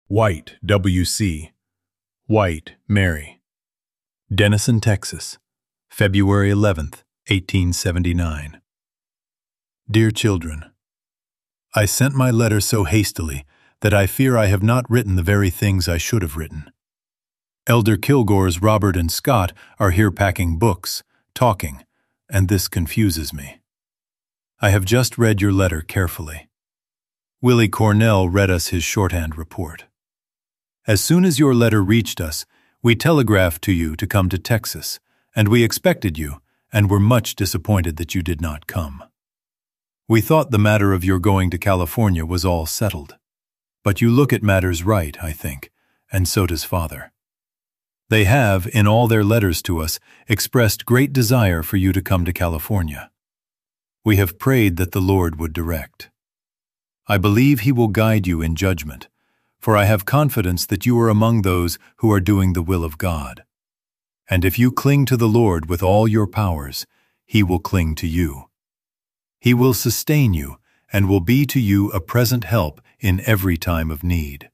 White, W.C. White, Mary. Denison, Texas, February 11th, 1879. Dear children, I sent my letter so hastily that I fear I have not written the very things I should have written. Elder Kilgore's Robert and Scott are here packing books, talking, and this confuses me. I have just read your letter carefully. Willie Cornell read us his shorthand report. As soon as your letter reached us, we telegraphed to you to come to Texas, and we expected you, and were much disappointed that you did not come. We thought the matter of your going to California was all settled. But you look at matters right, I think, and so does Father. They have, in all their letters to us, expressed great desire for you to come to California. We have prayed that the Lord would direct. I believe He will guide you in judgment, for I have confidence that you are among those who are doing the will of God. And if you cling to the Lord with all your powers, He will cling to you. He will sustain you and will be to you a present help in every time of need.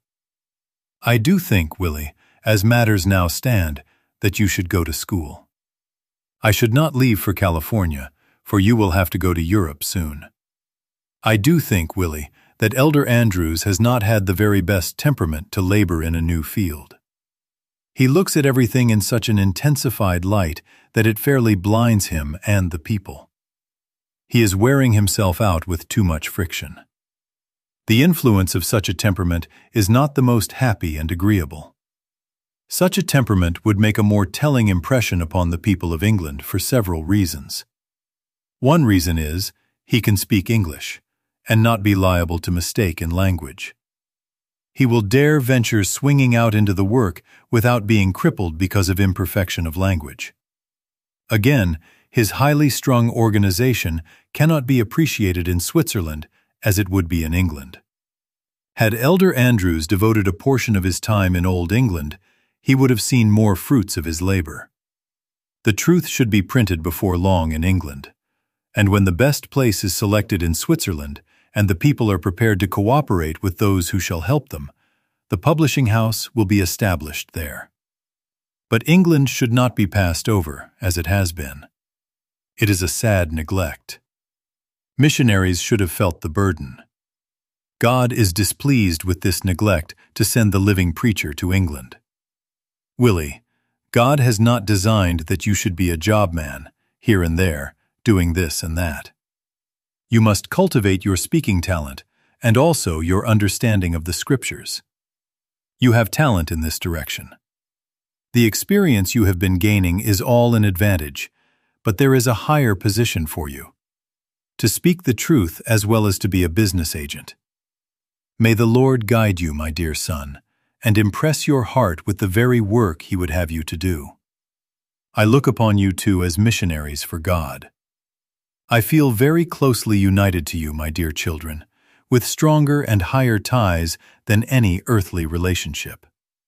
I do think, Willie, as matters now stand, that you should go to school. I should not leave for California, for you will have to go to Europe soon. I do think, Willie, that Elder Andrews has not had the very best temperament to labor in a new field. He looks at everything in such an intensified light that it fairly blinds him and the people. He is wearing himself out with too much friction. The influence of such a temperament is not the most happy and agreeable. Such a temperament would make a more telling impression upon the people of England for several reasons. One reason is, he can speak English, and not be liable to mistake in language. He will dare venture swinging out into the work without being crippled because of imperfection of language. Again, his highly strung organization cannot be appreciated in Switzerland as it would be in England. Had Elder Andrews devoted a portion of his time in Old England, he would have seen more fruits of his labor. The truth should be printed before long in England, and when the best place is selected in Switzerland, and the people are prepared to cooperate with those who shall help them, the publishing house will be established there. But England should not be passed over, as it has been. It is a sad neglect. Missionaries should have felt the burden. God is displeased with this neglect to send the living preacher to England. Willie, God has not designed that you should be a job man, here and there, doing this and that. You must cultivate your speaking talent and also your understanding of the Scriptures. You have talent in this direction. The experience you have been gaining is all an advantage, but there is a higher position for you: to speak the truth as well as to be a business agent. May the Lord guide you, my dear son, and impress your heart with the very work He would have you to do. I look upon you two as missionaries for God. I feel very closely united to you, my dear children, with stronger and higher ties than any earthly relationship.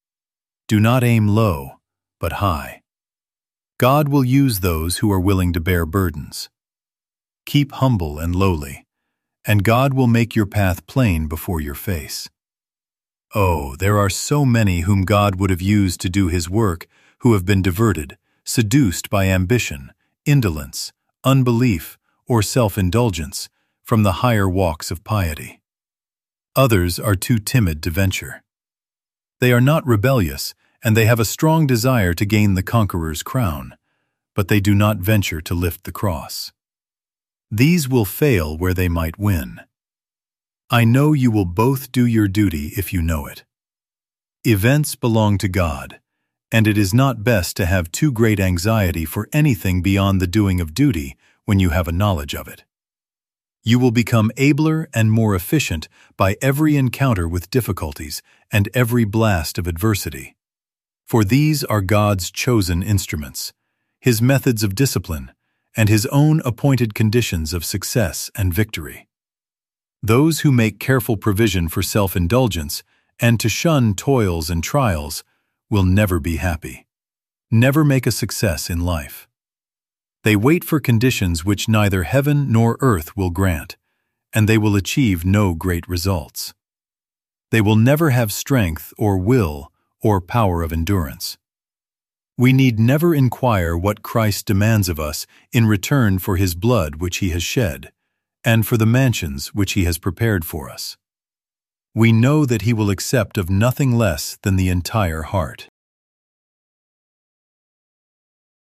Do not aim low, but high. God will use those who are willing to bear burdens. Keep humble and lowly, and God will make your path plain before your face. Oh, there are so many whom God would have used to do His work who have been diverted, seduced by ambition, indolence, unbelief, or self-indulgence from the higher walks of piety. Others are too timid to venture. They are not rebellious, and they have a strong desire to gain the conqueror's crown, but they do not venture to lift the cross. These will fail where they might win. I know you will both do your duty if you know it. Events belong to God, and it is not best to have too great anxiety for anything beyond the doing of duty when you have a knowledge of it. You will become abler and more efficient by every encounter with difficulties and every blast of adversity. For these are God's chosen instruments, His methods of discipline, and His own appointed conditions of success and victory. Those who make careful provision for self-indulgence and to shun toils and trials will never be happy, never make a success in life. They wait for conditions which neither heaven nor earth will grant, and they will achieve no great results. they will never have strength or will or power of endurance. We need never inquire what Christ demands of us in return for his blood which he has shed, and for the mansions which he has prepared for us. We know that he will accept of nothing less than the entire heart.